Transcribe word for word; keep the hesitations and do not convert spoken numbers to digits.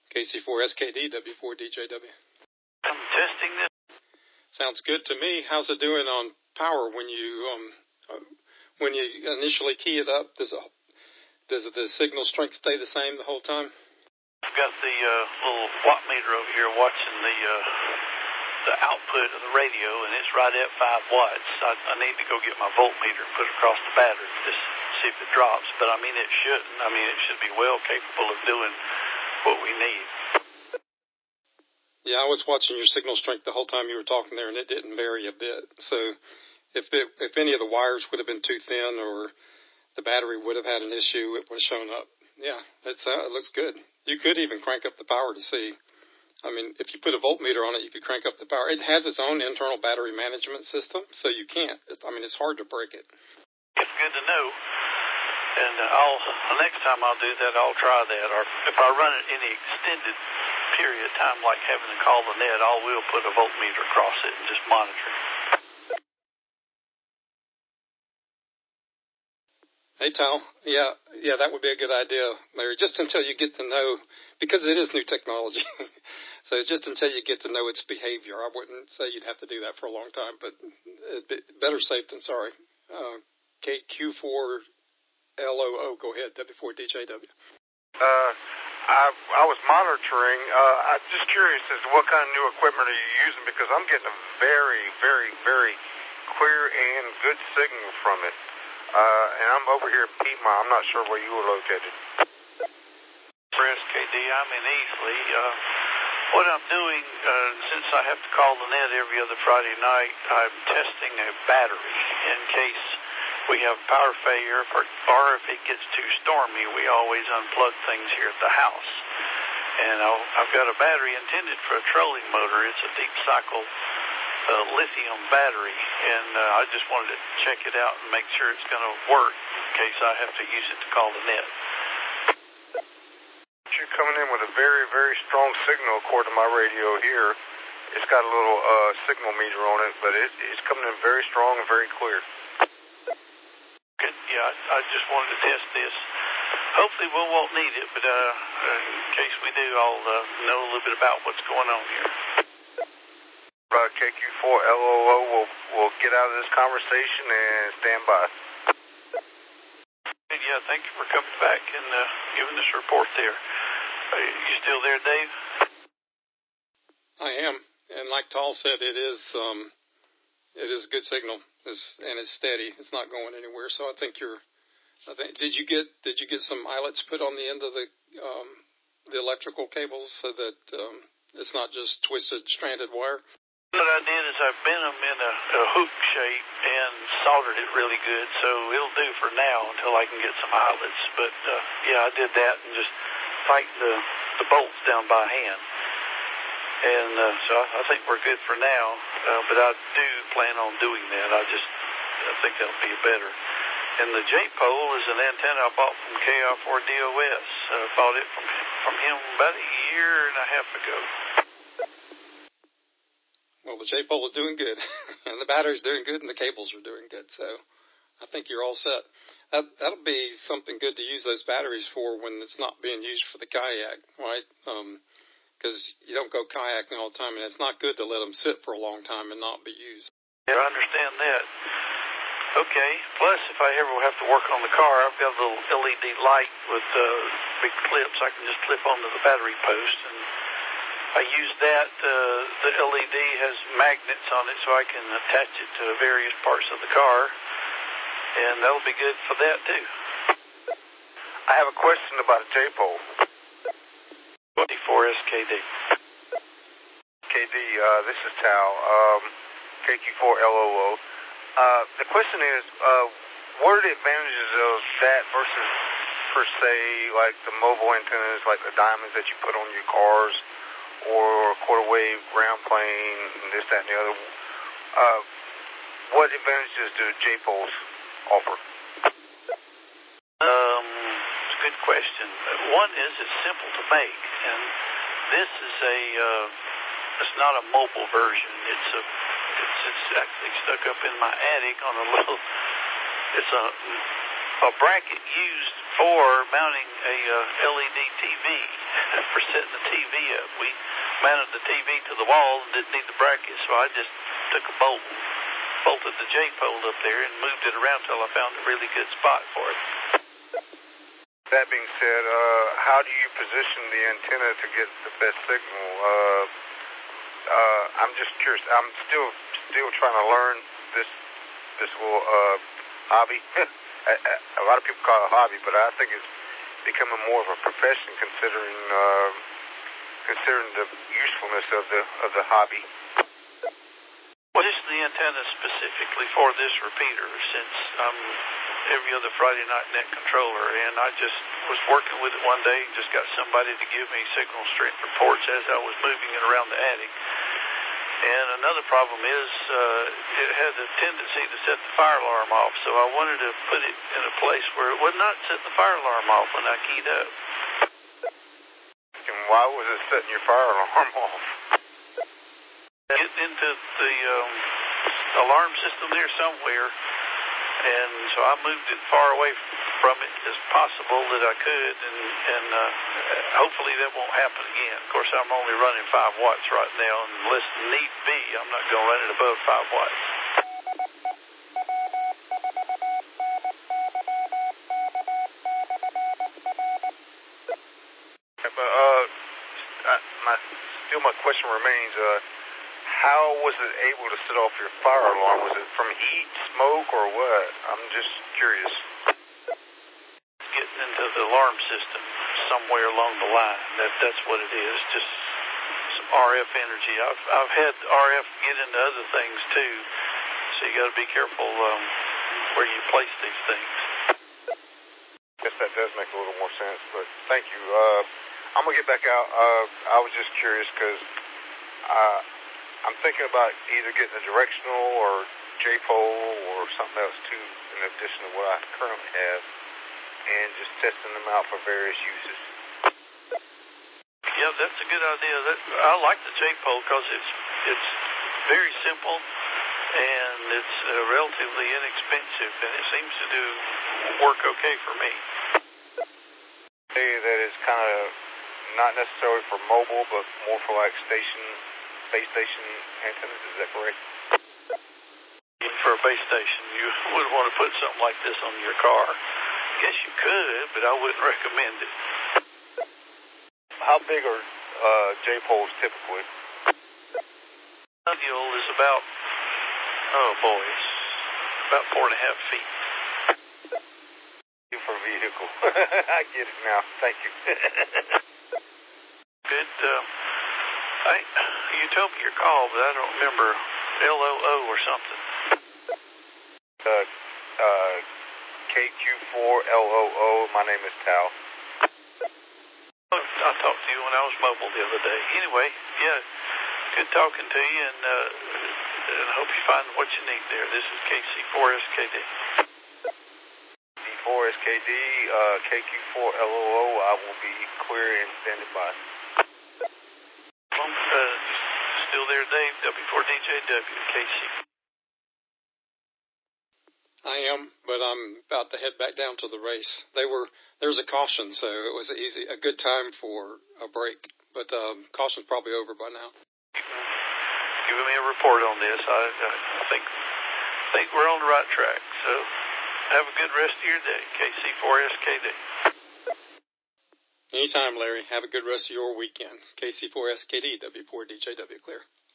K C four S K D, W four D J W. I'm testing this. Sounds good to me. How's it doing on power when you um uh, when you initially key it up? Does it, does the signal strength stay the same the whole time? I've got the uh, little watt meter over here watching the uh, the output of the radio, and it's right at five watts. I, I need to go get my voltmeter and put it across the battery just to see if it drops. But I mean, it shouldn't. I mean, it should be well capable of doing what we need. Yeah, I was watching your signal strength the whole time you were talking there, and it didn't vary a bit. So if it, if any of the wires would have been too thin or the battery would have had an issue, it would have shown up. Yeah, it's, uh, it looks good. You could even crank up the power to see. I mean, if you put a voltmeter on it, you could crank up the power. It has its own internal battery management system, so you can't. I mean, it's hard to break it. It's good to know. And uh, I'll the next time I'll do that, I'll try that. Or if I run it any extended period of time, like having to call the net, I will put a voltmeter across it and just monitor it. Hey, Tal. Yeah, yeah, that would be a good idea, Larry, just until you get to know, because it is new technology. So just until you get to know its behavior. I wouldn't say you'd have to do that for a long time, but better safe than sorry. Uh, K Q four L O O, go ahead, W four D J W. Uh, I, I was monitoring. Uh, I'm just curious as to what kind of new equipment are you using, because I'm getting a very, very, very clear and good signal from it. Uh, and I'm over here in Piedmont. I'm not sure where you were located. For S K D, I'm in Easley. Uh, what I'm doing, uh, since I have to call the net every other Friday night, I'm testing a battery in case we have power failure, or, or if it gets too stormy, we always unplug things here at the house. And I'll, I've got a battery intended for a trolling motor. It's a deep cycle uh, lithium battery, and uh, I just wanted to check it out and make sure it's going to work in case I have to use it to call the net. You're coming in with a very, very strong signal according to my radio here. It's got a little uh, signal meter on it, but it, it's coming in very strong and very clear. Good. Yeah, I, I just wanted to test this. Hopefully we won't need it, but uh, in case we do, I'll uh, know a little bit about what's going on here. Uh, K Q four L O O will will get out of this conversation and stand by. Yeah, thank you for coming back and uh, giving us a report there. Are you still there, Dave? I am, and like Tal said, it is um, it is a good signal, it's, and it's steady. It's not going anywhere. So I think you're. I think did you get did you get some eyelets put on the end of the um, the electrical cables so that um, it's not just twisted, stranded wire? What I did is I bent them in a, a hook shape and soldered it really good, so it'll do for now until I can get some eyelets. But, uh, yeah, I did that and just tightened the, the bolts down by hand. And uh, so I, I think we're good for now, uh, but I do plan on doing that. I just I think that'll be better. And the J-pole is an antenna I bought from K R four D O S. I uh, bought it from, from him about a year and a half ago. Well, the J-pole is doing good, and the battery's doing good, and the cables are doing good. So I think you're all set. That, that'll be something good to use those batteries for when it's not being used for the kayak, right? Because um, you don't go kayaking all the time, and it's not good to let them sit for a long time and not be used. Yeah, I understand that. Okay. Plus, if I ever have to work on the car, I've got a little L E D light with uh, big clips I can just clip onto the battery post, and I use that. Uh, the L E D has magnets on it, so I can attach it to various parts of the car, and that'll be good for that, too. I have a question about a J-pole. twenty-four S K D. K D, uh, this is Tal, um, K Q four L O O. Uh, the question is, uh, what are the advantages of that versus, per se, like the mobile antennas, like the diamonds that you put on your cars, or quarter wave ground plane, and this, that, and the other? Uh, what advantages do J-poles offer? Um, it's a good question. One is it's simple to make, and this is a, uh, it's not a mobile version. It's a, it's, it's actually stuck up in my attic on a little, it's a, a bracket used for mounting a uh, L E D T V, for setting the T V mounted the T V to the wall and didn't need the bracket, so I just took a bolt, bolted the J-pole up there and moved it around till I found a really good spot for it. That being said, uh, how do you position the antenna to get the best signal? Uh, uh, I'm just curious. I'm still still trying to learn this this little uh, hobby. A lot of people call it a hobby, but I think it's becoming more of a profession considering uh, considering the usefulness of the of the hobby. What is the antenna specifically for this repeater, since I'm every other Friday night net controller, and I just was working with it one day and just got somebody to give me signal strength reports as I was moving it around the attic. And another problem is uh, it has a tendency to set the fire alarm off, so I wanted to put it in a place where it would not set the fire alarm off when I keyed up. And why was it setting your fire alarm off? Get into the um, alarm system there somewhere, and so I moved it far away from it as possible that I could, and, and uh, hopefully that won't happen again. Of course, I'm only running five watts right now, and unless need be, I'm not going to run it above five watts. But uh, I, my still my question remains. Uh, How was it able to set off your fire alarm? Was it from heat, smoke, or what? I'm just curious. Getting into the alarm system somewhere along the line. That that's what it is. Just some R F energy. I've I've had R F get into other things too, so you got to be careful um, where you place these things. Guess that does make a little more sense. But thank you. Uh, I'm gonna get back out. Uh, I was just curious because. Uh, I'm thinking about either getting a directional or J-pole or something else too, in addition to what I currently have, and just testing them out for various uses. Yeah, that's a good idea. That, I like the J-pole because it's it's very simple and it's uh, relatively inexpensive, and it seems to do work okay for me. Say that it's kind of not necessarily for mobile, but more for like station. Base station antennas, is that correct? For a base station, you wouldn't want to put something like this on your car. Guess you could, but I wouldn't recommend it. How big are uh, J-poles typically? Radial is about, oh boy, it's about four and a half feet. For vehicle. I get it now. Thank you. Good. Uh, I, you told me your call, but I don't remember. L O O or something. Uh, uh, K Q four L O O. My name is Tal. I talked to you when I was mobile the other day. Anyway, yeah, good talking to you, and uh, and I hope you find what you need there. This is K C four S K D. C four S K D, uh, K Q four L O O. I will be clear and standing by. Uh, still there, Dave? W four D J W, K C. I am, but I'm about to head back down to the race. They were there was a caution, so it was a easy, a good time for a break. But um, caution's probably over by now. Giving me a report on this. I, I think think we're on the right track. So have a good rest of your day, K C four S K D. Anytime, Larry. Have a good rest of your weekend. K C four S K D, W four D J W, clear.